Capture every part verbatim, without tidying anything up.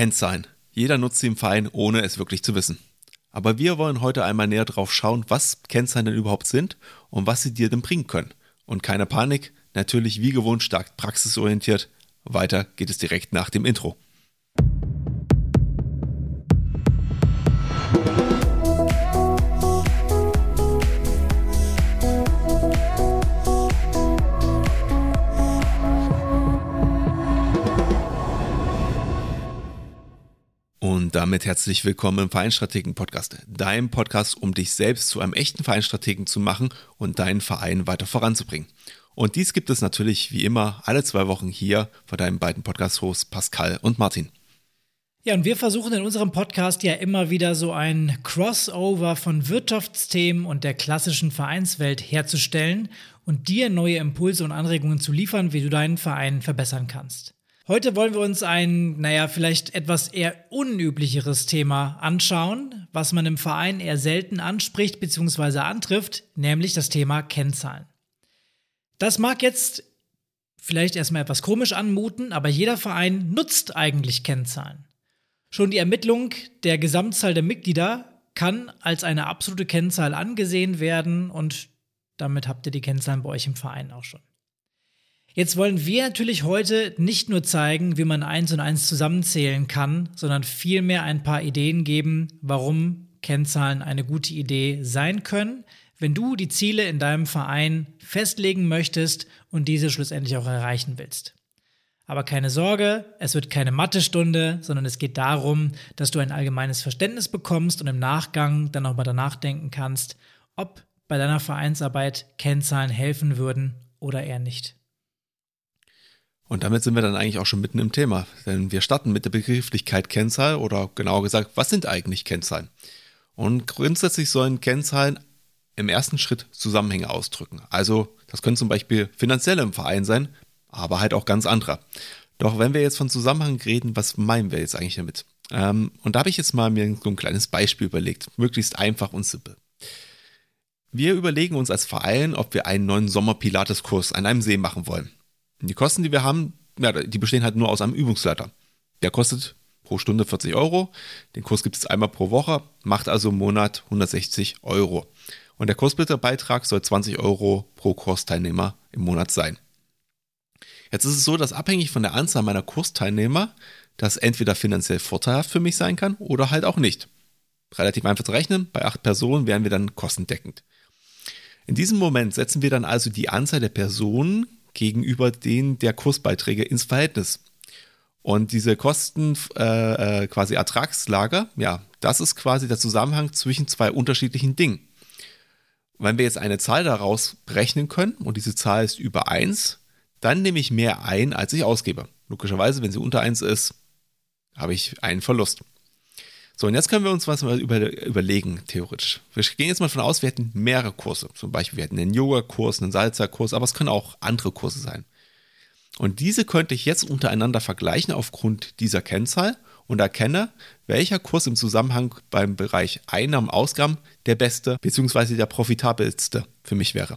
Kennzahlen. Jeder nutzt sie im Verein, ohne es wirklich zu wissen. Aber wir wollen heute einmal näher drauf schauen, was Kennzahlen denn überhaupt sind und was sie dir denn bringen können. Und keine Panik, natürlich wie gewohnt stark praxisorientiert. Weiter geht es direkt nach dem Intro. Und damit herzlich willkommen im Vereinsstrategen-Podcast, deinem Podcast, um dich selbst zu einem echten Vereinsstrategen zu machen und deinen Verein weiter voranzubringen. Und dies gibt es natürlich wie immer alle zwei Wochen hier von deinen beiden Podcast-Hosts Pascal und Martin. Ja, und wir versuchen in unserem Podcast ja immer wieder so ein Crossover von Wirtschaftsthemen und der klassischen Vereinswelt herzustellen und dir neue Impulse und Anregungen zu liefern, wie du deinen Verein verbessern kannst. Heute wollen wir uns ein, naja, vielleicht etwas eher unüblicheres Thema anschauen, was man im Verein eher selten anspricht bzw. antrifft, nämlich das Thema Kennzahlen. Das mag jetzt vielleicht erstmal etwas komisch anmuten, aber jeder Verein nutzt eigentlich Kennzahlen. Schon die Ermittlung der Gesamtzahl der Mitglieder kann als eine absolute Kennzahl angesehen werden und damit habt ihr die Kennzahlen bei euch im Verein auch schon. Jetzt wollen wir natürlich heute nicht nur zeigen, wie man eins und eins zusammenzählen kann, sondern vielmehr ein paar Ideen geben, warum Kennzahlen eine gute Idee sein können, wenn du die Ziele in deinem Verein festlegen möchtest und diese schlussendlich auch erreichen willst. Aber keine Sorge, es wird keine Mathestunde, sondern es geht darum, dass du ein allgemeines Verständnis bekommst und im Nachgang dann auch mal danach denken kannst, ob bei deiner Vereinsarbeit Kennzahlen helfen würden oder eher nicht. Und damit sind wir dann eigentlich auch schon mitten im Thema, denn wir starten mit der Begrifflichkeit Kennzahl oder genauer gesagt, was sind eigentlich Kennzahlen? Und grundsätzlich sollen Kennzahlen im ersten Schritt Zusammenhänge ausdrücken. Also das können zum Beispiel finanzielle im Verein sein, aber halt auch ganz andere. Doch wenn wir jetzt von Zusammenhang reden, was meinen wir jetzt eigentlich damit? Ähm, und da habe ich jetzt mal mir so ein kleines Beispiel überlegt, möglichst einfach und simpel. Wir überlegen uns als Verein, ob wir einen neuen Sommer-Pilates-Kurs an einem See machen wollen. Die Kosten, die wir haben, ja, die bestehen halt nur aus einem Übungsleiter. Der kostet pro Stunde vierzig Euro. Den Kurs gibt es einmal pro Woche, macht also im Monat hundertsechzig Euro. Und der Kursbeitrag soll zwanzig Euro pro Kursteilnehmer im Monat sein. Jetzt ist es so, dass abhängig von der Anzahl meiner Kursteilnehmer das entweder finanziell vorteilhaft für mich sein kann oder halt auch nicht. Relativ einfach zu rechnen, bei acht Personen wären wir dann kostendeckend. In diesem Moment setzen wir dann also die Anzahl der Personen gegenüber denen der Kursbeiträge ins Verhältnis. Und diese Kosten, äh, quasi Ertragslage, ja, das ist quasi der Zusammenhang zwischen zwei unterschiedlichen Dingen. Wenn wir jetzt eine Zahl daraus berechnen können und diese Zahl ist über eins, dann nehme ich mehr ein, als ich ausgebe. Logischerweise, wenn sie unter eins ist, habe ich einen Verlust. So, und jetzt können wir uns was über, überlegen, theoretisch. Wir gehen jetzt mal davon aus, wir hätten mehrere Kurse. Zum Beispiel, wir hätten einen Yoga-Kurs, einen Salsa-Kurs, aber es können auch andere Kurse sein. Und diese könnte ich jetzt untereinander vergleichen aufgrund dieser Kennzahl und erkenne, welcher Kurs im Zusammenhang beim Bereich Einnahmen, Ausgaben der beste bzw. der profitabelste für mich wäre.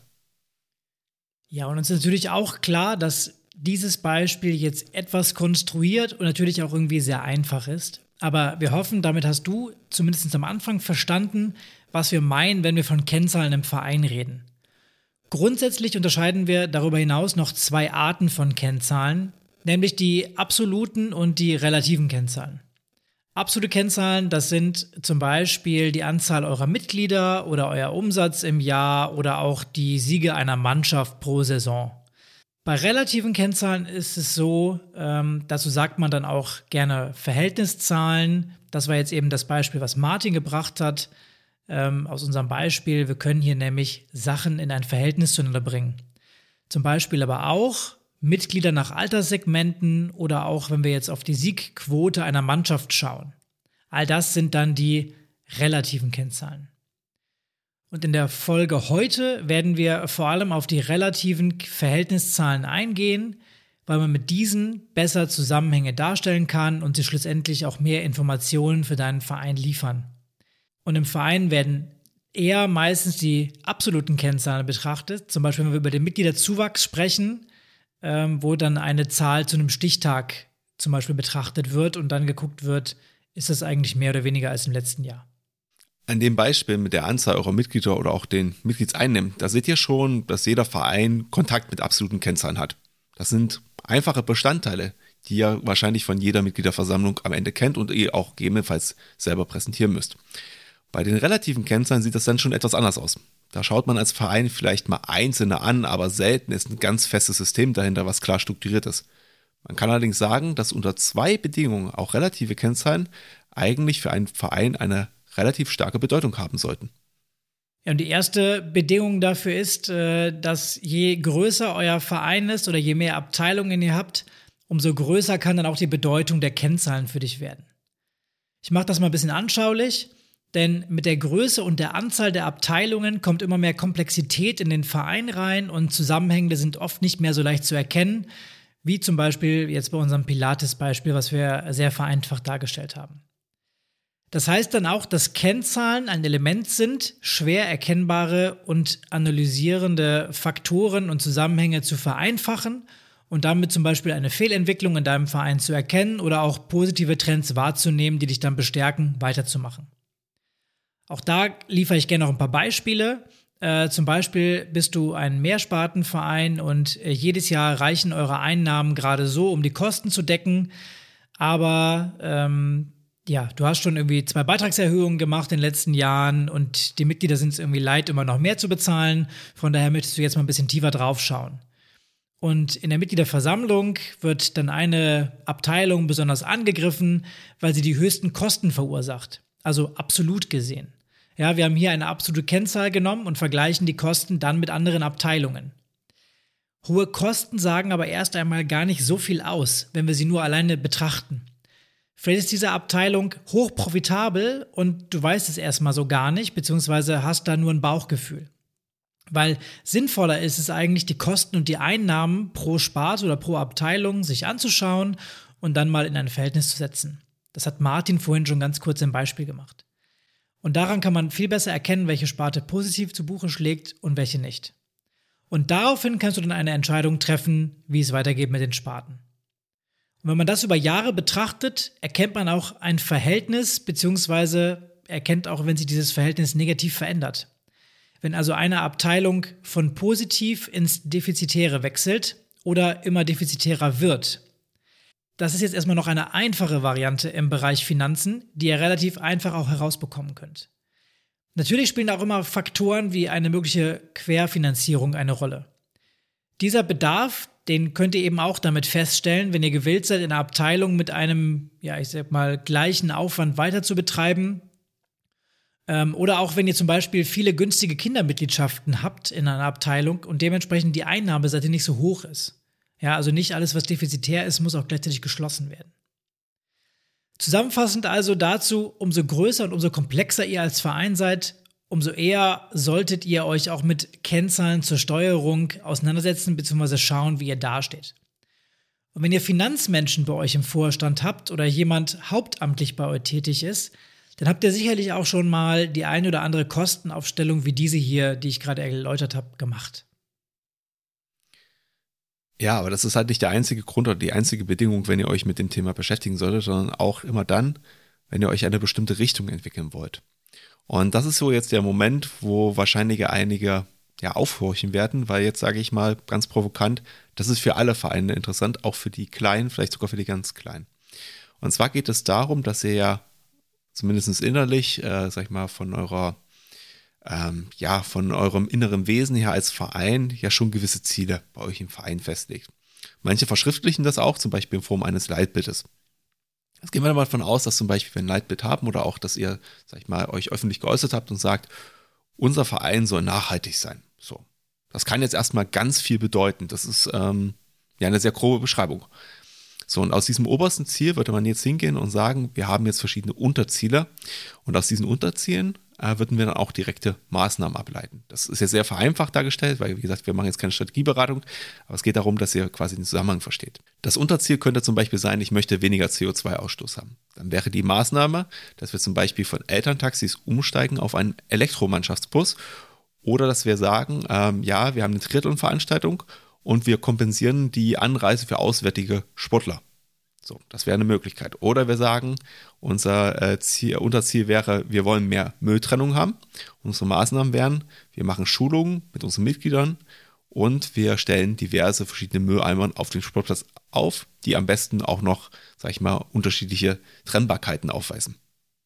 Ja, und uns ist natürlich auch klar, dass dieses Beispiel jetzt etwas konstruiert und natürlich auch irgendwie sehr einfach ist. Aber wir hoffen, damit hast du zumindest am Anfang verstanden, was wir meinen, wenn wir von Kennzahlen im Verein reden. Grundsätzlich unterscheiden wir darüber hinaus noch zwei Arten von Kennzahlen, nämlich die absoluten und die relativen Kennzahlen. Absolute Kennzahlen, das sind zum Beispiel die Anzahl eurer Mitglieder oder euer Umsatz im Jahr oder auch die Siege einer Mannschaft pro Saison. Bei relativen Kennzahlen ist es so, ähm, dazu sagt man dann auch gerne Verhältniszahlen. Das war jetzt eben das Beispiel, was Martin gebracht hat, ähm, aus unserem Beispiel. Wir können hier nämlich Sachen in ein Verhältnis zueinander bringen. Zum Beispiel aber auch Mitglieder nach Alterssegmenten oder auch, wenn wir jetzt auf die Siegquote einer Mannschaft schauen. All das sind dann die relativen Kennzahlen. Und in der Folge heute werden wir vor allem auf die relativen Verhältniszahlen eingehen, weil man mit diesen besser Zusammenhänge darstellen kann und sie schlussendlich auch mehr Informationen für deinen Verein liefern. Und im Verein werden eher meistens die absoluten Kennzahlen betrachtet, zum Beispiel wenn wir über den Mitgliederzuwachs sprechen, ähm, wo dann eine Zahl zu einem Stichtag zum Beispiel betrachtet wird und dann geguckt wird, ist das eigentlich mehr oder weniger als im letzten Jahr. An dem Beispiel mit der Anzahl eurer Mitglieder oder auch den Mitgliedseinnahmen, da seht ihr schon, dass jeder Verein Kontakt mit absoluten Kennzahlen hat. Das sind einfache Bestandteile, die ihr wahrscheinlich von jeder Mitgliederversammlung am Ende kennt und ihr auch gegebenenfalls selber präsentieren müsst. Bei den relativen Kennzahlen sieht das dann schon etwas anders aus. Da schaut man als Verein vielleicht mal einzelne an, aber selten ist ein ganz festes System dahinter, was klar strukturiert ist. Man kann allerdings sagen, dass unter zwei Bedingungen auch relative Kennzahlen eigentlich für einen Verein eine relativ starke Bedeutung haben sollten. Ja, und die erste Bedingung dafür ist, dass je größer euer Verein ist oder je mehr Abteilungen ihr habt, umso größer kann dann auch die Bedeutung der Kennzahlen für dich werden. Ich mache das mal ein bisschen anschaulich, denn mit der Größe und der Anzahl der Abteilungen kommt immer mehr Komplexität in den Verein rein und Zusammenhänge sind oft nicht mehr so leicht zu erkennen, wie zum Beispiel jetzt bei unserem Pilates-Beispiel, was wir sehr vereinfacht dargestellt haben. Das heißt dann auch, dass Kennzahlen ein Element sind, schwer erkennbare und analysierende Faktoren und Zusammenhänge zu vereinfachen und damit zum Beispiel eine Fehlentwicklung in deinem Verein zu erkennen oder auch positive Trends wahrzunehmen, die dich dann bestärken, weiterzumachen. Auch da liefere ich gerne noch ein paar Beispiele. Äh, zum Beispiel bist du ein Mehrspartenverein und äh, jedes Jahr reichen eure Einnahmen gerade so, um die Kosten zu decken, aber ähm, ja, du hast schon irgendwie zwei Beitragserhöhungen gemacht in den letzten Jahren und die Mitglieder sind es irgendwie leid, immer noch mehr zu bezahlen. Von daher möchtest du jetzt mal ein bisschen tiefer drauf schauen. Und in der Mitgliederversammlung wird dann eine Abteilung besonders angegriffen, weil sie die höchsten Kosten verursacht. Also absolut gesehen. Ja, wir haben hier eine absolute Kennzahl genommen und vergleichen die Kosten dann mit anderen Abteilungen. Hohe Kosten sagen aber erst einmal gar nicht so viel aus, wenn wir sie nur alleine betrachten. Vielleicht ist diese Abteilung hochprofitabel und du weißt es erstmal so gar nicht, beziehungsweise hast da nur ein Bauchgefühl. Weil sinnvoller ist es eigentlich, die Kosten und die Einnahmen pro Sparte oder pro Abteilung sich anzuschauen und dann mal in ein Verhältnis zu setzen. Das hat Martin vorhin schon ganz kurz im Beispiel gemacht. Und daran kann man viel besser erkennen, welche Sparte positiv zu Buche schlägt und welche nicht. Und daraufhin kannst du dann eine Entscheidung treffen, wie es weitergeht mit den Sparten. Und wenn man das über Jahre betrachtet, erkennt man auch ein Verhältnis, beziehungsweise erkennt auch, wenn sich dieses Verhältnis negativ verändert. Wenn also eine Abteilung von positiv ins Defizitäre wechselt oder immer defizitärer wird. Das ist jetzt erstmal noch eine einfache Variante im Bereich Finanzen, die ihr relativ einfach auch herausbekommen könnt. Natürlich spielen auch immer Faktoren wie eine mögliche Querfinanzierung eine Rolle. Dieser Bedarf, den könnt ihr eben auch damit feststellen, wenn ihr gewillt seid, in einer Abteilung mit einem, ja, ich sag mal, gleichen Aufwand weiter zu betreiben. Ähm, oder auch, wenn ihr zum Beispiel viele günstige Kindermitgliedschaften habt in einer Abteilung und dementsprechend die Einnahmeseite nicht so hoch ist. Ja, also nicht alles, was defizitär ist, muss auch gleichzeitig geschlossen werden. Zusammenfassend also dazu, umso größer und umso komplexer ihr als Verein seid, umso eher solltet ihr euch auch mit Kennzahlen zur Steuerung auseinandersetzen bzw. schauen, wie ihr dasteht. Und wenn ihr Finanzmenschen bei euch im Vorstand habt oder jemand hauptamtlich bei euch tätig ist, dann habt ihr sicherlich auch schon mal die ein oder andere Kostenaufstellung wie diese hier, die ich gerade erläutert habe, gemacht. Ja, aber das ist halt nicht der einzige Grund oder die einzige Bedingung, wenn ihr euch mit dem Thema beschäftigen solltet, sondern auch immer dann, wenn ihr euch eine bestimmte Richtung entwickeln wollt. Und das ist so jetzt der Moment, wo wahrscheinlich einige ja aufhorchen werden, weil jetzt sage ich mal ganz provokant, das ist für alle Vereine interessant, auch für die Kleinen, vielleicht sogar für die ganz Kleinen. Und zwar geht es darum, dass ihr ja zumindest innerlich, äh, sag ich mal, von eurer Ähm, ja, von eurem inneren Wesen her als Verein ja schon gewisse Ziele bei euch im Verein festlegt. Manche verschriftlichen das auch, zum Beispiel in Form eines Leitbildes. Jetzt gehen wir mal davon aus, dass zum Beispiel wir ein Leitbild haben oder auch, dass ihr, sag ich mal, euch öffentlich geäußert habt und sagt, unser Verein soll nachhaltig sein. So. Das kann jetzt erstmal ganz viel bedeuten. Das ist ähm, ja eine sehr grobe Beschreibung. So, und aus diesem obersten Ziel würde man jetzt hingehen und sagen, wir haben jetzt verschiedene Unterziele und aus diesen Unterzielen äh, würden wir dann auch direkte Maßnahmen ableiten. Das ist ja sehr vereinfacht dargestellt, weil, wie gesagt, wir machen jetzt keine Strategieberatung, aber es geht darum, dass ihr quasi den Zusammenhang versteht. Das Unterziel könnte zum Beispiel sein, ich möchte weniger C O zwei Ausstoß haben. Dann wäre die Maßnahme, dass wir zum Beispiel von Elterntaxis umsteigen auf einen Elektromannschaftsbus oder dass wir sagen, ähm, ja, wir haben eine Triathlon-Veranstaltung und wir kompensieren die Anreise für auswärtige Sportler. So, das wäre eine Möglichkeit. Oder wir sagen, unser äh, Ziel, Unterziel wäre, wir wollen mehr Mülltrennung haben. Unsere Maßnahmen wären, wir machen Schulungen mit unseren Mitgliedern und wir stellen diverse verschiedene Mülleimer auf den Sportplatz auf, die am besten auch noch, sag ich mal, unterschiedliche Trennbarkeiten aufweisen.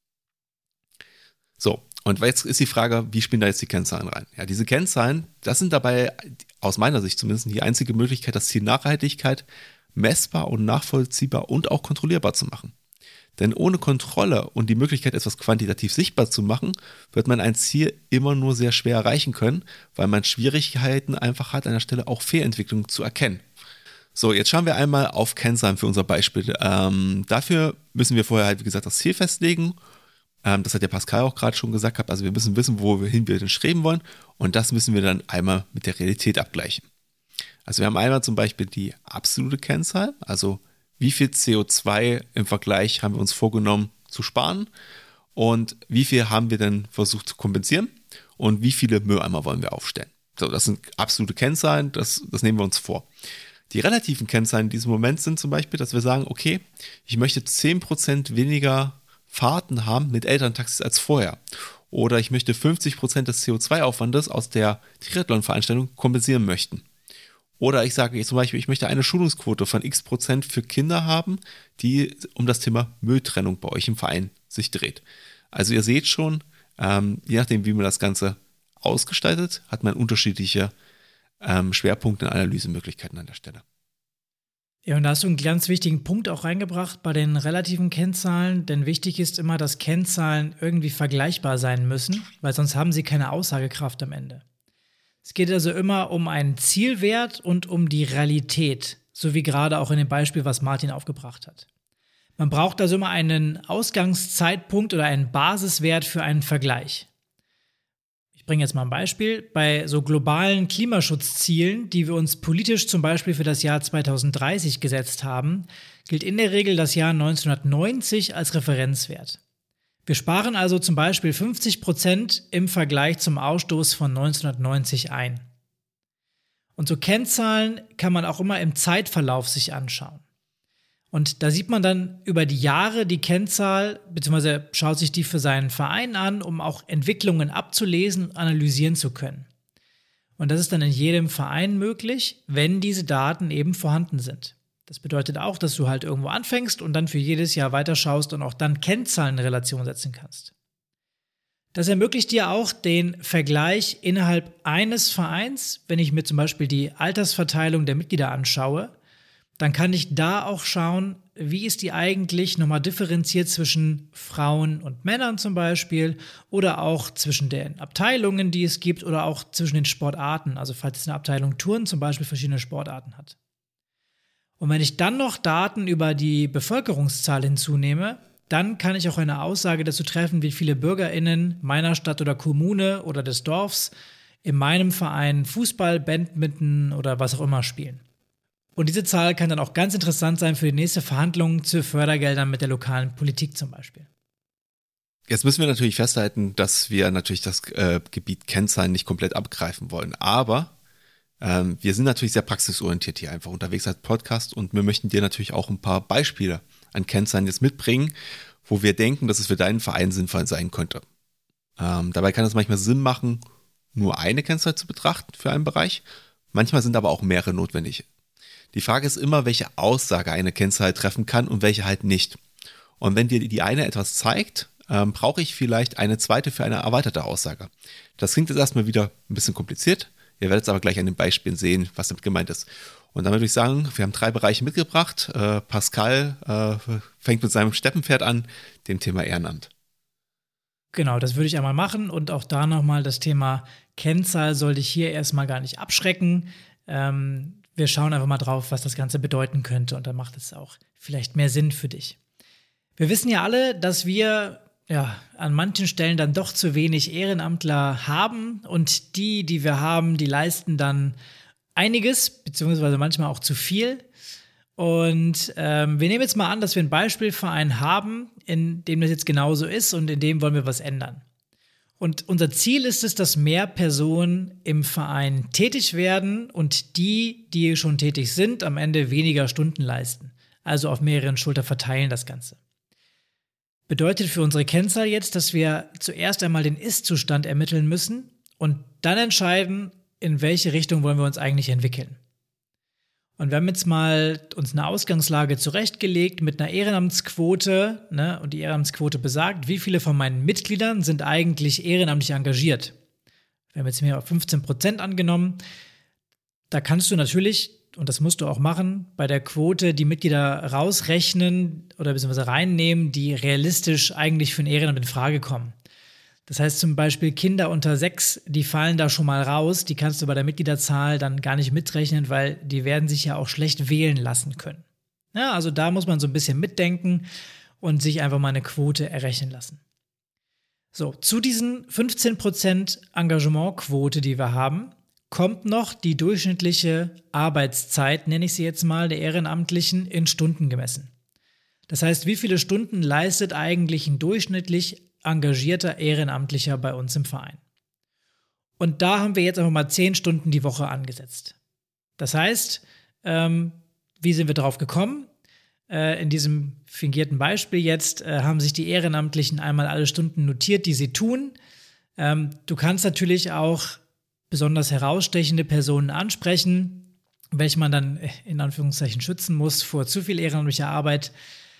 So, und jetzt ist die Frage, wie spielen da jetzt die Kennzahlen rein? Ja, diese Kennzahlen, das sind dabei aus meiner Sicht zumindest die einzige Möglichkeit, das Ziel Nachhaltigkeit messbar und nachvollziehbar und auch kontrollierbar zu machen. Denn ohne Kontrolle und die Möglichkeit, etwas quantitativ sichtbar zu machen, wird man ein Ziel immer nur sehr schwer erreichen können, weil man Schwierigkeiten einfach hat, an der Stelle auch Fehlentwicklungen zu erkennen. So, jetzt schauen wir einmal auf Kennzahlen für unser Beispiel. Ähm, dafür müssen wir vorher halt, wie gesagt, das Ziel festlegen. Ähm, das hat der Pascal auch gerade schon gesagt gehabt. Also wir müssen wissen, wohin wir denn streben wollen. Und das müssen wir dann einmal mit der Realität abgleichen. Also wir haben einmal zum Beispiel die absolute Kennzahl, also wie viel C O zwei im Vergleich haben wir uns vorgenommen zu sparen und wie viel haben wir denn versucht zu kompensieren und wie viele Mülleimer wollen wir aufstellen. So, das sind absolute Kennzahlen, das, das nehmen wir uns vor. Die relativen Kennzahlen in diesem Moment sind zum Beispiel, dass wir sagen, okay, ich möchte zehn Prozent weniger Fahrten haben mit Elterntaxis als vorher. Oder ich möchte fünfzig Prozent des C O zwei Aufwandes aus der Triathlon-Veranstaltung kompensieren möchten. Oder ich sage zum Beispiel, ich möchte eine Schulungsquote von x Prozent für Kinder haben, die um das Thema Mülltrennung bei euch im Verein sich dreht. Also ihr seht schon, ähm, je nachdem, wie man das Ganze ausgestaltet, hat man unterschiedliche ähm, Schwerpunkte und Analysemöglichkeiten an der Stelle. Ja, und da hast du einen ganz wichtigen Punkt auch reingebracht bei den relativen Kennzahlen, denn wichtig ist immer, dass Kennzahlen irgendwie vergleichbar sein müssen, weil sonst haben sie keine Aussagekraft am Ende. Es geht also immer um einen Zielwert und um die Realität, so wie gerade auch in dem Beispiel, was Martin aufgebracht hat. Man braucht also immer einen Ausgangszeitpunkt oder einen Basiswert für einen Vergleich. Ich bringe jetzt mal ein Beispiel. Bei so globalen Klimaschutzzielen, die wir uns politisch zum Beispiel für das Jahr zweitausenddreißig gesetzt haben, gilt in der Regel das Jahr neunzehnhundertneunzig als Referenzwert. Wir sparen also zum Beispiel fünfzig Prozent im Vergleich zum Ausstoß von neunzehnhundertneunzig ein. Und so Kennzahlen kann man auch immer im Zeitverlauf sich anschauen. Und da sieht man dann über die Jahre die Kennzahl, beziehungsweise schaut sich die für seinen Verein an, um auch Entwicklungen abzulesen und analysieren zu können. Und das ist dann in jedem Verein möglich, wenn diese Daten eben vorhanden sind. Das bedeutet auch, dass du halt irgendwo anfängst und dann für jedes Jahr weiterschaust und auch dann Kennzahlen in Relation setzen kannst. Das ermöglicht dir auch den Vergleich innerhalb eines Vereins. Wenn ich mir zum Beispiel die Altersverteilung der Mitglieder anschaue, dann kann ich da auch schauen, wie ist die eigentlich nochmal differenziert zwischen Frauen und Männern zum Beispiel oder auch zwischen den Abteilungen, die es gibt oder auch zwischen den Sportarten. Also falls es eine Abteilung Turnen zum Beispiel verschiedene Sportarten hat. Und wenn ich dann noch Daten über die Bevölkerungszahl hinzunehme, dann kann ich auch eine Aussage dazu treffen, wie viele BürgerInnen meiner Stadt oder Kommune oder des Dorfs in meinem Verein Fußball, Badminton oder was auch immer spielen. Und diese Zahl kann dann auch ganz interessant sein für die nächste Verhandlung zu Fördergeldern mit der lokalen Politik zum Beispiel. Jetzt müssen wir natürlich festhalten, dass wir natürlich das äh, Gebiet Kennzahlen nicht komplett abgreifen wollen, aber Ähm, wir sind natürlich sehr praxisorientiert hier einfach unterwegs als Podcast und wir möchten dir natürlich auch ein paar Beispiele an Kennzahlen jetzt mitbringen, wo wir denken, dass es für deinen Verein sinnvoll sein könnte. Ähm, dabei kann es manchmal Sinn machen, nur eine Kennzahl zu betrachten für einen Bereich. Manchmal sind aber auch mehrere notwendig. Die Frage ist immer, welche Aussage eine Kennzahl treffen kann und welche halt nicht. Und wenn dir die eine etwas zeigt, ähm, brauche ich vielleicht eine zweite für eine erweiterte Aussage. Das klingt jetzt erstmal wieder ein bisschen kompliziert. Ihr werdet es aber gleich an den Beispielen sehen, was damit gemeint ist. Und damit würde ich sagen, wir haben drei Bereiche mitgebracht. Äh, Pascal äh, fängt mit seinem Steppenpferd an, dem Thema Ehrenamt. Genau, das würde ich einmal machen und auch da nochmal das Thema Kennzahl soll dich hier erstmal gar nicht abschrecken. Ähm, wir schauen einfach mal drauf, was das Ganze bedeuten könnte und dann macht es auch vielleicht mehr Sinn für dich. Wir wissen ja alle, dass wir ja, an manchen Stellen dann doch zu wenig Ehrenamtler haben und die, die wir haben, die leisten dann einiges, beziehungsweise manchmal auch zu viel. Und ähm, wir nehmen jetzt mal an, dass wir einen Beispielverein haben, in dem das jetzt genauso ist und in dem wollen wir was ändern. Und unser Ziel ist es, dass mehr Personen im Verein tätig werden und die, die schon tätig sind, am Ende weniger Stunden leisten. also auf mehreren Schultern verteilen das Ganze. Bedeutet für unsere Kennzahl jetzt, dass wir zuerst einmal den Ist-Zustand ermitteln müssen und dann entscheiden, in welche Richtung wollen wir uns eigentlich entwickeln. Und wir haben jetzt mal uns eine Ausgangslage zurechtgelegt mit einer Ehrenamtsquote, ne? Und die Ehrenamtsquote besagt, wie viele von meinen Mitgliedern sind eigentlich ehrenamtlich engagiert. Wir haben jetzt hier fünfzehn Prozent angenommen. Da kannst du natürlich, und das musst du auch machen, bei der Quote die Mitglieder rausrechnen oder beziehungsweise reinnehmen, die realistisch eigentlich für ein Ehrenamt in Frage kommen. Das heißt zum Beispiel Kinder unter sechs, die fallen da schon mal raus, die kannst du bei der Mitgliederzahl dann gar nicht mitrechnen, weil die werden sich ja auch schlecht wählen lassen können. Ja, also da muss man so ein bisschen mitdenken und sich einfach mal eine Quote errechnen lassen. So, zu diesen fünfzehn Prozent Engagementquote, die wir haben, kommt noch die durchschnittliche Arbeitszeit, nenne ich sie jetzt mal, der Ehrenamtlichen in Stunden gemessen. Das heißt, wie viele Stunden leistet eigentlich ein durchschnittlich engagierter Ehrenamtlicher bei uns im Verein? Und da haben wir jetzt einfach mal zehn Stunden die Woche angesetzt. Das heißt, ähm, wie sind wir drauf gekommen? Äh, in diesem fingierten Beispiel jetzt äh, haben sich die Ehrenamtlichen einmal alle Stunden notiert, die sie tun. Ähm, du kannst natürlich auch besonders herausstechende Personen ansprechen, welche man dann in Anführungszeichen schützen muss vor zu viel ehrenamtlicher Arbeit,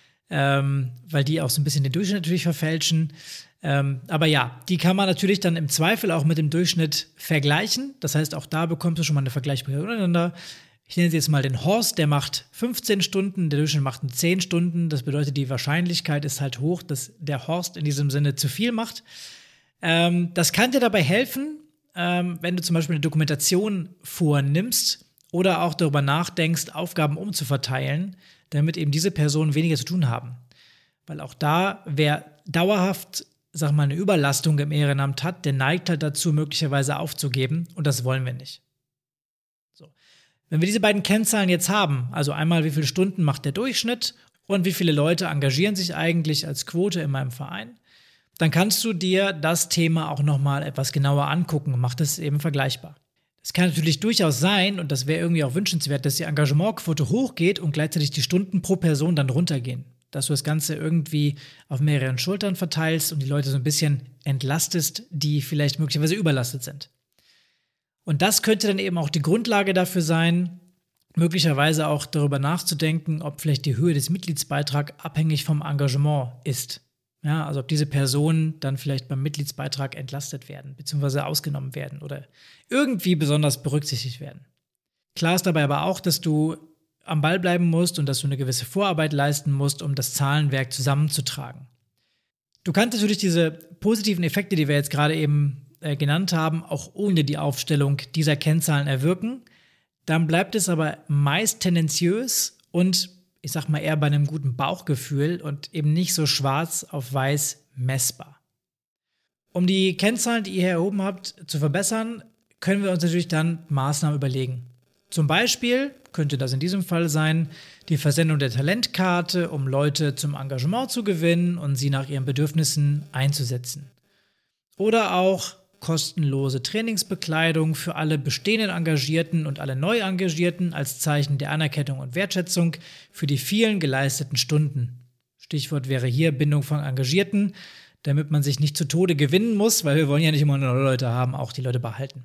ähm, weil die auch so ein bisschen den Durchschnitt natürlich verfälschen. Ähm, aber ja, die kann man natürlich dann im Zweifel auch mit dem Durchschnitt vergleichen. Das heichst, auch da bekommst du schon mal eine Vergleichbarkeit untereinander. Ich nenne sie jetzt mal den Horst, der macht fünfzehn Stunden, der Durchschnitt macht zehn Stunden. Das bedeutet, die Wahrscheinlichkeit ist halt hoch, dass der Horst in diesem Sinne zu viel macht. Ähm, das kann dir dabei helfen, ähm, wenn du zum Beispiel eine Dokumentation vornimmst oder auch darüber nachdenkst, Aufgaben umzuverteilen, damit eben diese Personen weniger zu tun haben. Weil auch da, wer dauerhaft, sag mal, eine Überlastung im Ehrenamt hat, der neigt halt dazu, möglicherweise aufzugeben, und das wollen wir nicht. So. Wenn wir diese beiden Kennzahlen jetzt haben, also einmal, wie viele Stunden macht der Durchschnitt und wie viele Leute engagieren sich eigentlich als Quote in meinem Verein, dann kannst du dir das Thema auch nochmal etwas genauer angucken und mach das eben vergleichbar. Es kann natürlich durchaus sein, und das wäre irgendwie auch wünschenswert, dass die Engagementquote hochgeht und gleichzeitig die Stunden pro Person dann runtergehen. Dass du das Ganze irgendwie auf mehreren Schultern verteilst und die Leute so ein bisschen entlastest, die vielleicht möglicherweise überlastet sind. Und das könnte dann eben auch die Grundlage dafür sein, möglicherweise auch darüber nachzudenken, ob vielleicht die Höhe des Mitgliedsbeitrags abhängig vom Engagement ist. Ja, also ob diese Personen dann vielleicht beim Mitgliedsbeitrag entlastet werden, beziehungsweise ausgenommen werden oder irgendwie besonders berücksichtigt werden. Klar ist dabei aber auch, dass du am Ball bleiben musst und dass du eine gewisse Vorarbeit leisten musst, um das Zahlenwerk zusammenzutragen. Du kannst natürlich diese positiven Effekte, die wir jetzt gerade eben äh, genannt haben, auch ohne die Aufstellung dieser Kennzahlen erwirken. Dann bleibt es aber meist tendenziös und ich sag mal eher bei einem guten Bauchgefühl und eben nicht so schwarz auf weiß messbar. Um die Kennzahlen, die ihr hier erhoben habt, zu verbessern, können wir uns natürlich dann Maßnahmen überlegen. Zum Beispiel könnte das in diesem Fall sein, die Versendung der Talentkarte, um Leute zum Engagement zu gewinnen und sie nach ihren Bedürfnissen einzusetzen. Oder auch kostenlose Trainingsbekleidung für alle bestehenden Engagierten und alle neu Engagierten als Zeichen der Anerkennung und Wertschätzung für die vielen geleisteten Stunden. Stichwort wäre hier Bindung von Engagierten, damit man sich nicht zu Tode gewinnen muss, weil wir wollen ja nicht immer neue Leute haben, auch die Leute behalten.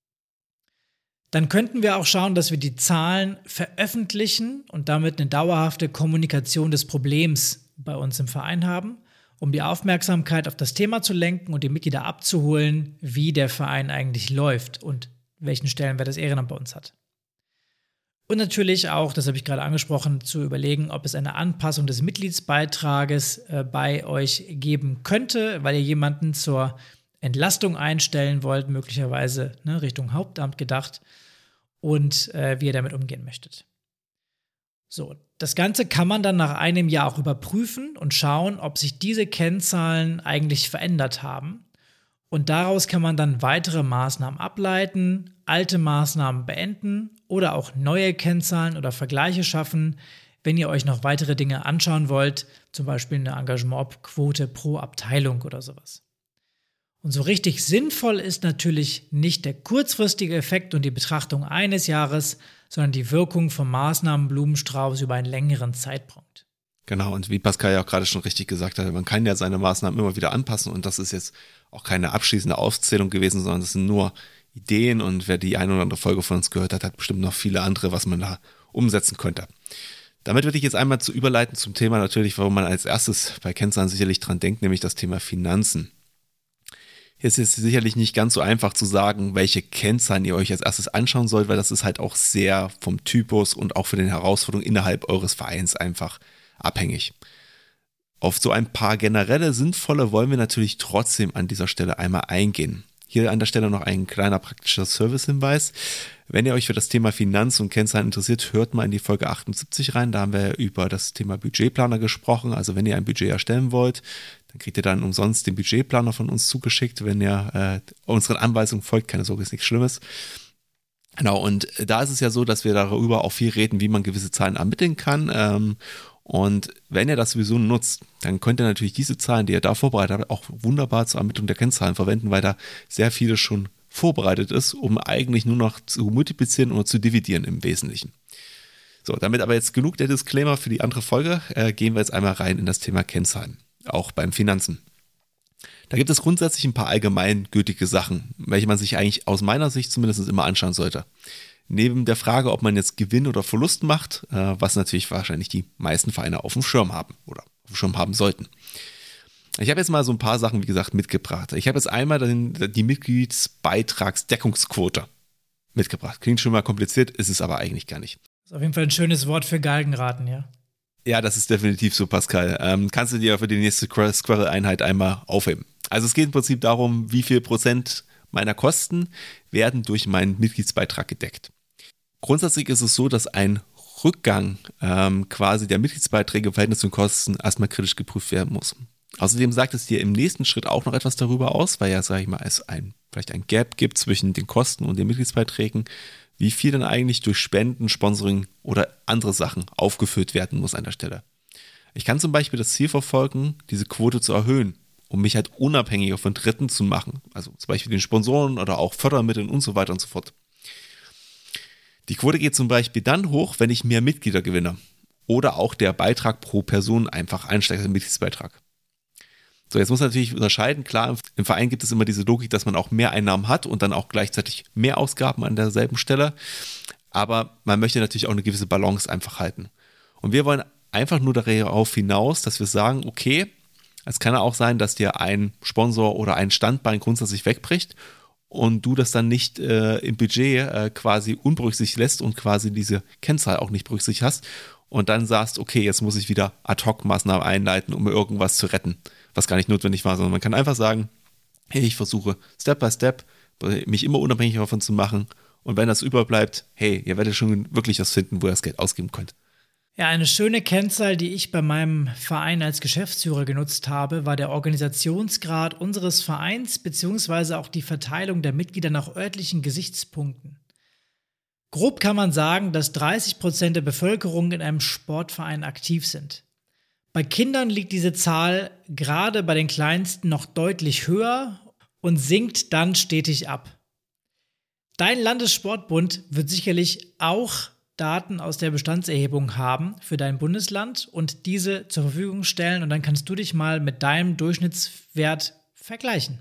Dann könnten wir auch schauen, dass wir die Zahlen veröffentlichen und damit eine dauerhafte Kommunikation des Problems bei uns im Verein haben, um die Aufmerksamkeit auf das Thema zu lenken und die Mitglieder abzuholen, wie der Verein eigentlich läuft und welchen Stellenwert das Ehrenamt bei uns hat. Und natürlich auch, das habe ich gerade angesprochen, zu überlegen, ob es eine Anpassung des Mitgliedsbeitrages äh, bei euch geben könnte, weil ihr jemanden zur Entlastung einstellen wollt, möglicherweise ne, Richtung Hauptamt gedacht, und äh, wie ihr damit umgehen möchtet. So, das Ganze kann man dann nach einem Jahr auch überprüfen und schauen, ob sich diese Kennzahlen eigentlich verändert haben. Und daraus kann man dann weitere Maßnahmen ableiten, alte Maßnahmen beenden oder auch neue Kennzahlen oder Vergleiche schaffen, wenn ihr euch noch weitere Dinge anschauen wollt, zum Beispiel eine Engagementquote pro Abteilung oder sowas. Und so richtig sinnvoll ist natürlich nicht der kurzfristige Effekt und die Betrachtung eines Jahres, sondern die Wirkung vom Maßnahmenblumenstrauß über einen längeren Zeitpunkt. Genau, und wie Pascal ja auch gerade schon richtig gesagt hat, man kann ja seine Maßnahmen immer wieder anpassen und das ist jetzt auch keine abschließende Aufzählung gewesen, sondern das sind nur Ideen und wer die eine oder andere Folge von uns gehört hat, hat bestimmt noch viele andere, was man da umsetzen könnte. Damit würde ich jetzt einmal zu überleiten zum Thema natürlich, warum man als erstes bei Kennzahlen sicherlich dran denkt, nämlich das Thema Finanzen. Hier ist es sicherlich nicht ganz so einfach zu sagen, welche Kennzahlen ihr euch als erstes anschauen sollt, weil das ist halt auch sehr vom Typus und auch für den Herausforderungen innerhalb eures Vereins einfach abhängig. Auf so ein paar generelle, sinnvolle wollen wir natürlich trotzdem an dieser Stelle einmal eingehen. Hier an der Stelle noch ein kleiner praktischer Servicehinweis. Wenn ihr euch für das Thema Finanz- und Kennzahlen interessiert, hört mal in die Folge achtundsiebzig rein. Da haben wir über das Thema Budgetplaner gesprochen. Also wenn ihr ein Budget erstellen wollt, dann kriegt ihr dann umsonst den Budgetplaner von uns zugeschickt, wenn ihr äh, unseren Anweisungen folgt. Keine Sorge, ist nichts Schlimmes. Genau, und da ist es ja so, dass wir darüber auch viel reden, wie man gewisse Zahlen ermitteln kann. Ähm, und wenn ihr das sowieso nutzt, dann könnt ihr natürlich diese Zahlen, die ihr da vorbereitet habt, auch wunderbar zur Ermittlung der Kennzahlen verwenden, weil da sehr viele schon vorbereitet ist, um eigentlich nur noch zu multiplizieren oder zu dividieren im Wesentlichen. So, damit aber jetzt genug der Disclaimer für die andere Folge, äh, gehen wir jetzt einmal rein in das Thema Kennzahlen, auch beim Finanzen. Da gibt es grundsätzlich ein paar allgemeingültige Sachen, welche man sich eigentlich aus meiner Sicht zumindest immer anschauen sollte. Neben der Frage, ob man jetzt Gewinn oder Verlust macht, äh, was natürlich wahrscheinlich die meisten Vereine auf dem Schirm haben oder auf dem Schirm haben sollten. Ich habe jetzt mal so ein paar Sachen, wie gesagt, mitgebracht. Ich habe jetzt einmal den, die Mitgliedsbeitragsdeckungsquote mitgebracht. Klingt schon mal kompliziert, ist es aber eigentlich gar nicht. Das ist auf jeden Fall ein schönes Wort für Galgenraten, ja. Ja, das ist definitiv so, Pascal. Ähm, kannst du dir für die nächste Squirrel-Einheit einmal aufheben. Also es geht im Prinzip darum, wie viel Prozent meiner Kosten werden durch meinen Mitgliedsbeitrag gedeckt. Grundsätzlich ist es so, dass ein Rückgang ähm, quasi der Mitgliedsbeiträge im Verhältnis zu den Kosten erstmal kritisch geprüft werden muss. Außerdem sagt es dir im nächsten Schritt auch noch etwas darüber aus, weil ja, sage ich mal, es ein, vielleicht ein Gap gibt zwischen den Kosten und den Mitgliedsbeiträgen, wie viel dann eigentlich durch Spenden, Sponsoring oder andere Sachen aufgefüllt werden muss an der Stelle. Ich kann zum Beispiel das Ziel verfolgen, diese Quote zu erhöhen, um mich halt unabhängiger von Dritten zu machen, also zum Beispiel den Sponsoren oder auch Fördermitteln und so weiter und so fort. Die Quote geht zum Beispiel dann hoch, wenn ich mehr Mitglieder gewinne oder auch der Beitrag pro Person einfach einsteigt, der Mitgliedsbeitrag. So, jetzt muss man natürlich unterscheiden, klar, im Verein gibt es immer diese Logik, dass man auch mehr Einnahmen hat und dann auch gleichzeitig mehr Ausgaben an derselben Stelle, aber man möchte natürlich auch eine gewisse Balance einfach halten. Und wir wollen einfach nur darauf hinaus, dass wir sagen, okay, es kann ja auch sein, dass dir ein Sponsor oder ein Standbein grundsätzlich wegbricht und du das dann nicht äh, im Budget äh, quasi unberücksichtigt lässt und quasi diese Kennzahl auch nicht berücksichtigt hast und dann sagst, okay, jetzt muss ich wieder Ad-Hoc-Maßnahmen einleiten, um irgendwas zu retten, was gar nicht notwendig war, sondern man kann einfach sagen, hey, ich versuche Step by Step mich immer unabhängiger davon zu machen und wenn das überbleibt, hey, ihr werdet schon wirklich was finden, wo ihr das Geld ausgeben könnt. Ja, eine schöne Kennzahl, die ich bei meinem Verein als Geschäftsführer genutzt habe, war der Organisationsgrad unseres Vereins beziehungsweise auch die Verteilung der Mitglieder nach örtlichen Gesichtspunkten. Grob kann man sagen, dass dreißig Prozent der Bevölkerung in einem Sportverein aktiv sind. Bei Kindern liegt diese Zahl gerade bei den Kleinsten noch deutlich höher und sinkt dann stetig ab. Dein Landessportbund wird sicherlich auch Daten aus der Bestandserhebung haben für dein Bundesland und diese zur Verfügung stellen und dann kannst du dich mal mit deinem Durchschnittswert vergleichen.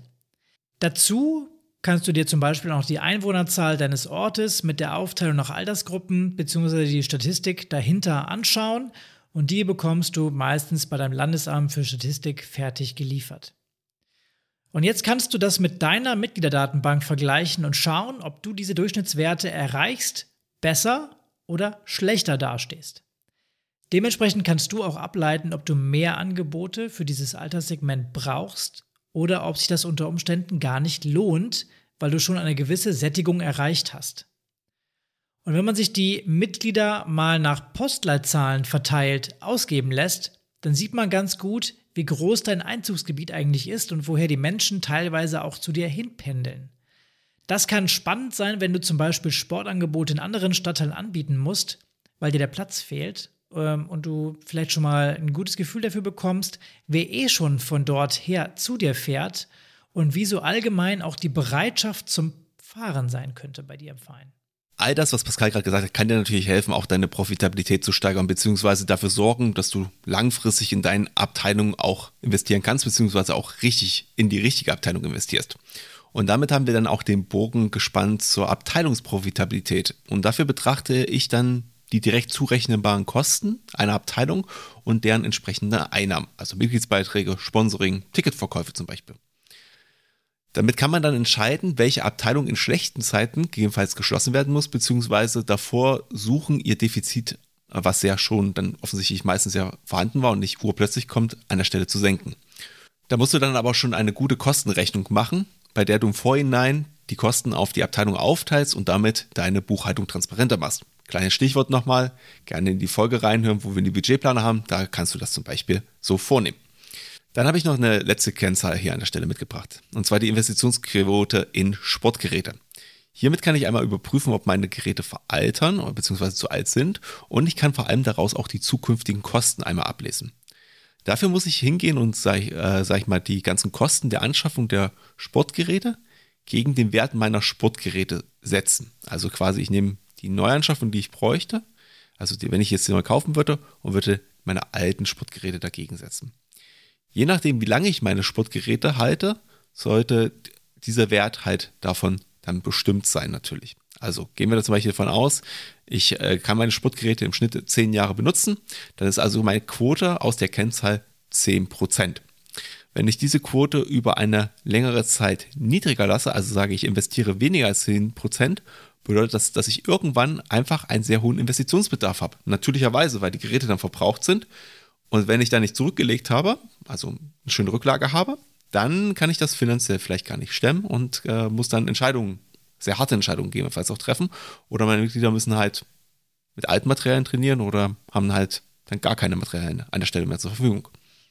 Dazu kannst du dir zum Beispiel auch die Einwohnerzahl deines Ortes mit der Aufteilung nach Altersgruppen bzw. die Statistik dahinter anschauen und die bekommst du meistens bei deinem Landesamt für Statistik fertig geliefert. Und jetzt kannst du das mit deiner Mitgliederdatenbank vergleichen und schauen, ob du diese Durchschnittswerte erreichst, besser oder schlechter dastehst. Dementsprechend kannst du auch ableiten, ob du mehr Angebote für dieses Alterssegment brauchst oder ob sich das unter Umständen gar nicht lohnt, weil du schon eine gewisse Sättigung erreicht hast. Und wenn man sich die Mitglieder mal nach Postleitzahlen verteilt ausgeben lässt, dann sieht man ganz gut, wie groß dein Einzugsgebiet eigentlich ist und woher die Menschen teilweise auch zu dir hinpendeln. Das kann spannend sein, wenn du zum Beispiel Sportangebote in anderen Stadtteilen anbieten musst, weil dir der Platz fehlt ähm, und du vielleicht schon mal ein gutes Gefühl dafür bekommst, wer eh schon von dort her zu dir fährt und wie so allgemein auch die Bereitschaft zum Fahren sein könnte bei dir im Verein. All das, was Pascal gerade gesagt hat, kann dir natürlich helfen, auch deine Profitabilität zu steigern, beziehungsweise dafür sorgen, dass du langfristig in deine Abteilung auch investieren kannst, beziehungsweise auch richtig in die richtige Abteilung investierst. Und damit haben wir dann auch den Bogen gespannt zur Abteilungsprofitabilität. Und dafür betrachte ich dann die direkt zurechnbaren Kosten einer Abteilung und deren entsprechende Einnahmen, also Mitgliedsbeiträge, Sponsoring, Ticketverkäufe zum Beispiel. Damit kann man dann entscheiden, welche Abteilung in schlechten Zeiten gegebenenfalls geschlossen werden muss, beziehungsweise davor suchen, ihr Defizit, was ja schon dann offensichtlich meistens ja vorhanden war und nicht urplötzlich kommt, an der Stelle zu senken. Da musst du dann aber schon eine gute Kostenrechnung machen, bei der du im Vorhinein die Kosten auf die Abteilung aufteilst und damit deine Buchhaltung transparenter machst. Kleines Stichwort nochmal, gerne in die Folge reinhören, wo wir die Budgetplaner haben, da kannst du das zum Beispiel so vornehmen. Dann habe ich noch eine letzte Kennzahl hier an der Stelle mitgebracht, und zwar die Investitionsquote in Sportgeräte. Hiermit kann ich einmal überprüfen, ob meine Geräte veraltern bzw. zu alt sind, und ich kann vor allem daraus auch die zukünftigen Kosten einmal ablesen. Dafür muss ich hingehen und, sag ich, äh, sag ich mal, die ganzen Kosten der Anschaffung der Sportgeräte gegen den Wert meiner Sportgeräte setzen. Also quasi, ich nehme die Neuanschaffung, die ich bräuchte, also die, wenn ich jetzt die neu kaufen würde, und würde meine alten Sportgeräte dagegen setzen. Je nachdem, wie lange ich meine Sportgeräte halte, sollte dieser Wert halt davon dann bestimmt sein natürlich. Also gehen wir da zum Beispiel davon aus, ich äh, kann meine Sportgeräte im Schnitt zehn Jahre benutzen, dann ist also meine Quote aus der Kennzahl zehn Prozent. Wenn ich diese Quote über eine längere Zeit niedriger lasse, also sage ich investiere weniger als zehn Prozent, bedeutet das, dass ich irgendwann einfach einen sehr hohen Investitionsbedarf habe. Natürlicherweise, weil die Geräte dann verbraucht sind. Und wenn ich da nicht zurückgelegt habe, also eine schöne Rücklage habe, dann kann ich das finanziell vielleicht gar nicht stemmen und äh, muss dann Entscheidungen, sehr harte Entscheidungen gegebenenfalls auch treffen. Oder meine Mitglieder müssen halt mit alten Materialien trainieren oder haben halt dann gar keine Materialien an der Stelle mehr zur Verfügung.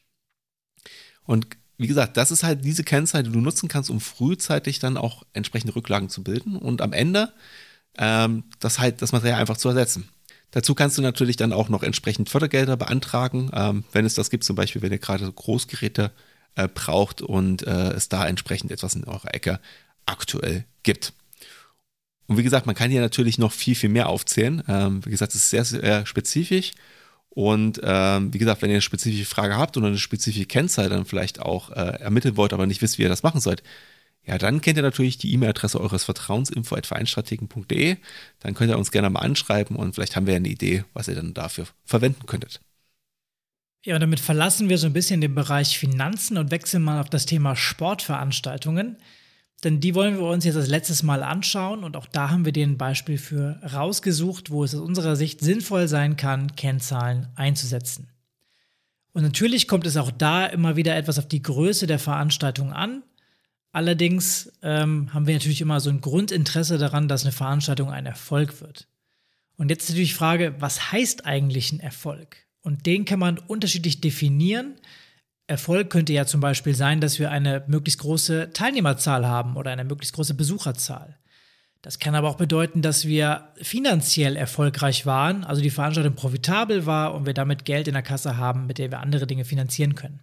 Und wie gesagt, das ist halt diese Kennzahl, die du nutzen kannst, um frühzeitig dann auch entsprechende Rücklagen zu bilden und am Ende ähm, das halt das Material einfach zu ersetzen. Dazu kannst du natürlich dann auch noch entsprechend Fördergelder beantragen, ähm, wenn es das gibt, zum Beispiel, wenn ihr gerade Großgeräte äh, braucht und äh, es da entsprechend etwas in eurer Ecke aktuell gibt. Und wie gesagt, man kann hier natürlich noch viel, viel mehr aufzählen. Ähm, wie gesagt, es ist sehr, sehr spezifisch. Und ähm, wie gesagt, wenn ihr eine spezifische Frage habt oder eine spezifische Kennzahl dann vielleicht auch äh, ermitteln wollt, aber nicht wisst, wie ihr das machen sollt, ja, dann kennt ihr natürlich die E-Mail-Adresse eures Vertrauens, info at vereinsstrategen punkt de. Dann könnt ihr uns gerne mal anschreiben und vielleicht haben wir eine Idee, was ihr dann dafür verwenden könntet. Ja, und damit verlassen wir so ein bisschen den Bereich Finanzen und wechseln mal auf das Thema Sportveranstaltungen. Denn die wollen wir uns jetzt das letztes Mal anschauen und auch da haben wir dir ein Beispiel für rausgesucht, wo es aus unserer Sicht sinnvoll sein kann, Kennzahlen einzusetzen. Und natürlich kommt es auch da immer wieder etwas auf die Größe der Veranstaltung an. Allerdings ähm, haben wir natürlich immer so ein Grundinteresse daran, dass eine Veranstaltung ein Erfolg wird. Und jetzt ist natürlich die Frage, was heißt eigentlich ein Erfolg? Und den kann man unterschiedlich definieren. Erfolg könnte ja zum Beispiel sein, dass wir eine möglichst große Teilnehmerzahl haben oder eine möglichst große Besucherzahl. Das kann aber auch bedeuten, dass wir finanziell erfolgreich waren, also die Veranstaltung profitabel war und wir damit Geld in der Kasse haben, mit der wir andere Dinge finanzieren können.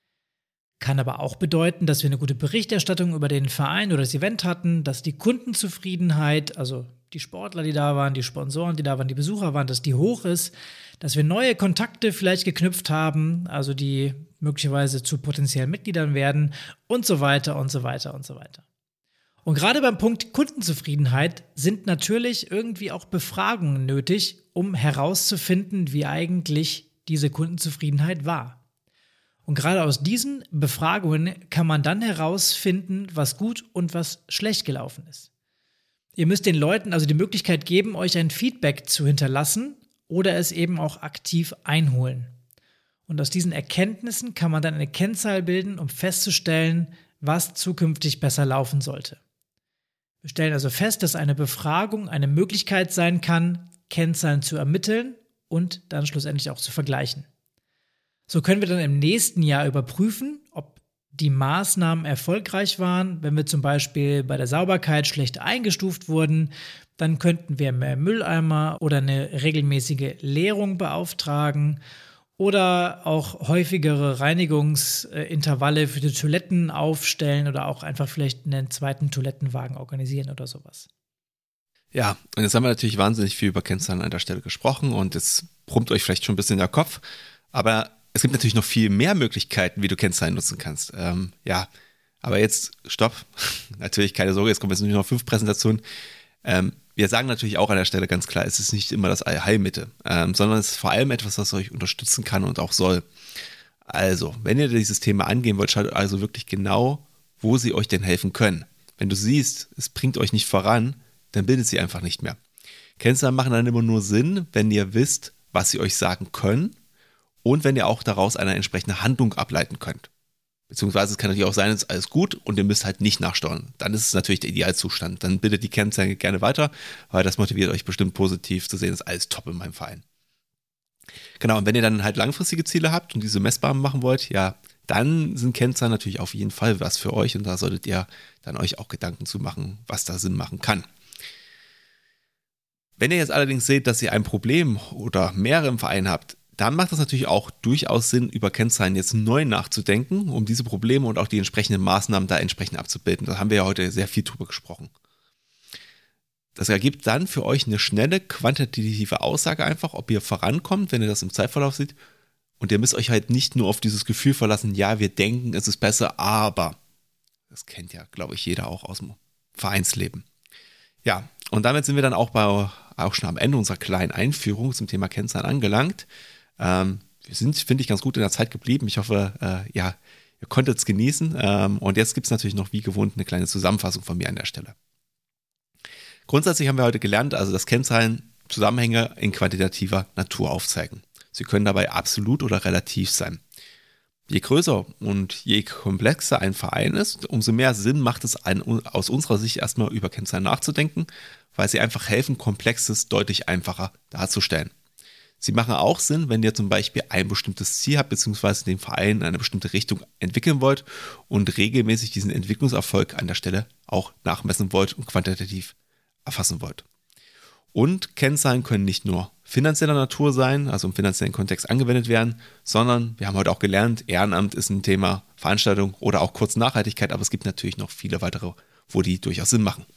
Kann aber auch bedeuten, dass wir eine gute Berichterstattung über den Verein oder das Event hatten, dass die Kundenzufriedenheit, also die Sportler, die da waren, die Sponsoren, die da waren, die Besucher waren, dass die hoch ist, dass wir neue Kontakte vielleicht geknüpft haben, also die möglicherweise zu potenziellen Mitgliedern werden und so weiter und so weiter und so weiter. Und gerade beim Punkt Kundenzufriedenheit sind natürlich irgendwie auch Befragungen nötig, um herauszufinden, wie eigentlich diese Kundenzufriedenheit war. Und gerade aus diesen Befragungen kann man dann herausfinden, was gut und was schlecht gelaufen ist. Ihr müsst den Leuten also die Möglichkeit geben, euch ein Feedback zu hinterlassen oder es eben auch aktiv einholen. Und aus diesen Erkenntnissen kann man dann eine Kennzahl bilden, um festzustellen, was zukünftig besser laufen sollte. Wir stellen also fest, dass eine Befragung eine Möglichkeit sein kann, Kennzahlen zu ermitteln und dann schlussendlich auch zu vergleichen. So können wir dann im nächsten Jahr überprüfen, ob die Maßnahmen erfolgreich waren. Wenn wir zum Beispiel bei der Sauberkeit schlecht eingestuft wurden, dann könnten wir mehr Mülleimer oder eine regelmäßige Leerung beauftragen. oder auch häufigere Reinigungsintervalle für die Toiletten aufstellen oder auch einfach vielleicht einen zweiten Toilettenwagen organisieren oder sowas. Ja, und jetzt haben wir natürlich wahnsinnig viel über Kennzahlen an der Stelle gesprochen und jetzt brummt euch vielleicht schon ein bisschen der Kopf, aber es gibt natürlich noch viel mehr Möglichkeiten, wie du Kennzahlen nutzen kannst. Ähm, ja, aber jetzt stopp, natürlich keine Sorge, jetzt kommen jetzt nur noch fünf Präsentationen. Ähm, wir sagen natürlich auch an der Stelle ganz klar, es ist nicht immer das Allheilmittel, ähm, sondern es ist vor allem etwas, was euch unterstützen kann und auch soll. Also, wenn ihr dieses Thema angehen wollt, schaut also wirklich genau, wo sie euch denn helfen können. Wenn du siehst, es bringt euch nicht voran, dann bildet sie einfach nicht mehr. Kennzahlen machen dann immer nur Sinn, wenn ihr wisst, was sie euch sagen können und wenn ihr auch daraus eine entsprechende Handlung ableiten könnt. Beziehungsweise es kann natürlich auch sein, es ist alles gut und ihr müsst halt nicht nachsteuern. Dann ist es natürlich der Idealzustand. Dann bildet die Kennzahlen gerne weiter, weil das motiviert euch bestimmt positiv zu sehen, ist alles top in meinem Verein. Genau, und wenn ihr dann halt langfristige Ziele habt und diese messbar machen wollt, ja, dann sind Kennzahlen natürlich auf jeden Fall was für euch und da solltet ihr dann euch auch Gedanken zu machen, was da Sinn machen kann. Wenn ihr jetzt allerdings seht, dass ihr ein Problem oder mehrere im Verein habt, dann macht es natürlich auch durchaus Sinn, über Kennzahlen jetzt neu nachzudenken, um diese Probleme und auch die entsprechenden Maßnahmen da entsprechend abzubilden. Da haben wir ja heute sehr viel drüber gesprochen. Das ergibt dann für euch eine schnelle, quantitative Aussage einfach, ob ihr vorankommt, wenn ihr das im Zeitverlauf seht. Und ihr müsst euch halt nicht nur auf dieses Gefühl verlassen, ja, wir denken, es ist besser, aber. Das kennt ja, glaube ich, jeder auch aus dem Vereinsleben. Ja, und damit sind wir dann auch, bei, auch schon am Ende unserer kleinen Einführung zum Thema Kennzahlen angelangt. Ähm, wir sind, finde ich, ganz gut in der Zeit geblieben. Ich hoffe, äh, ja, ihr konntet es genießen. Ähm, und jetzt gibt es natürlich noch wie gewohnt eine kleine Zusammenfassung von mir an der Stelle. Grundsätzlich haben wir heute gelernt, also dass Kennzahlen Zusammenhänge in quantitativer Natur aufzeigen. Sie können dabei absolut oder relativ sein. Je größer und je komplexer ein Verein ist, umso mehr Sinn macht es ein, aus unserer Sicht erstmal über Kennzahlen nachzudenken, weil sie einfach helfen, Komplexes deutlich einfacher darzustellen. Sie machen auch Sinn, wenn ihr zum Beispiel ein bestimmtes Ziel habt, beziehungsweise den Verein in eine bestimmte Richtung entwickeln wollt und regelmäßig diesen Entwicklungserfolg an der Stelle auch nachmessen wollt und quantitativ erfassen wollt. Und Kennzahlen können nicht nur finanzieller Natur sein, also im finanziellen Kontext angewendet werden, sondern wir haben heute auch gelernt, Ehrenamt ist ein Thema, Veranstaltung oder auch kurz Nachhaltigkeit, aber es gibt natürlich noch viele weitere, wo die durchaus Sinn machen.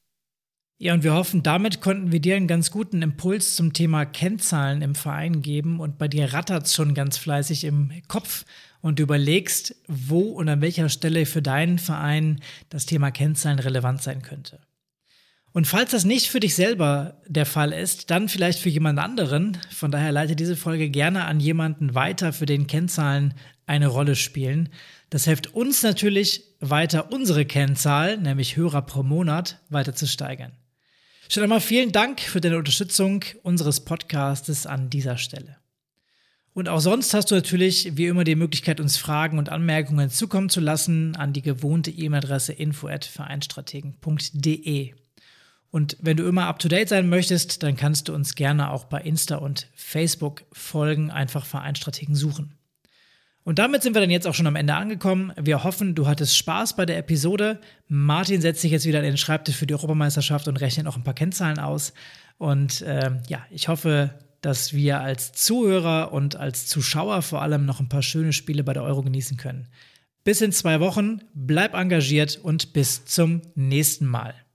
Ja, und wir hoffen, damit konnten wir dir einen ganz guten Impuls zum Thema Kennzahlen im Verein geben und bei dir rattert es schon ganz fleißig im Kopf und du überlegst, wo und an welcher Stelle für deinen Verein das Thema Kennzahlen relevant sein könnte. Und falls das nicht für dich selber der Fall ist, dann vielleicht für jemand anderen. Von daher leite diese Folge gerne an jemanden weiter, für den Kennzahlen eine Rolle spielen. Das hilft uns natürlich weiter, unsere Kennzahl, nämlich Hörer pro Monat, weiter zu steigern. Schon einmal vielen Dank für deine Unterstützung unseres Podcastes an dieser Stelle. Und auch sonst hast du natürlich wie immer die Möglichkeit, uns Fragen und Anmerkungen zukommen zu lassen an die gewohnte E-Mail-Adresse info at vereinsstrategen punkt de. Und wenn du immer up-to-date sein möchtest, dann kannst du uns gerne auch bei Insta und Facebook folgen, einfach Vereinsstrategen suchen. Und damit sind wir dann jetzt auch schon am Ende angekommen. Wir hoffen, du hattest Spaß bei der Episode. Martin setzt sich jetzt wieder an den Schreibtisch für die Europameisterschaft und rechnet noch ein paar Kennzahlen aus. Und äh, ja, ich hoffe, dass wir als Zuhörer und als Zuschauer vor allem noch ein paar schöne Spiele bei der Euro genießen können. Bis in zwei Wochen, bleib engagiert und bis zum nächsten Mal.